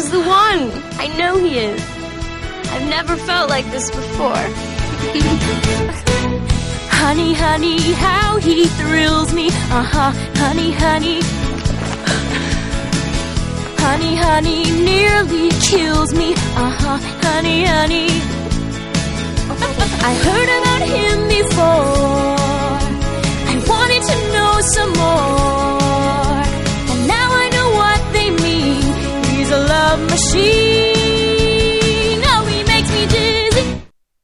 He's the one. I know he is. I've never felt like this before. Honey, honey, how he thrills me. Honey, honey. Honey, honey, nearly kills me. Honey, honey. I heard about him before. I wanted to know some more.